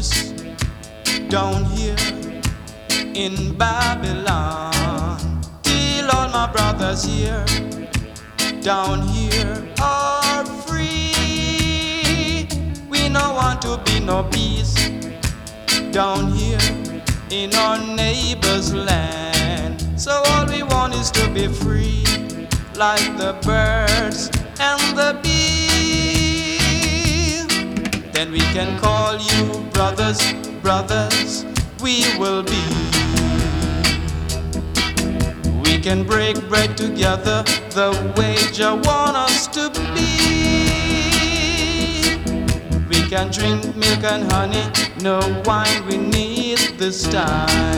peace down here in Babylon. Till all my brothers here down here are free. We no want to be no peace down here in our neighbor's land. So all we want is to be free, like the birds and the bees. Then we can call you brothers, brothers, we will be. We can break bread together the way Jah want us to be. We can drink milk and honey, no wine we need this time.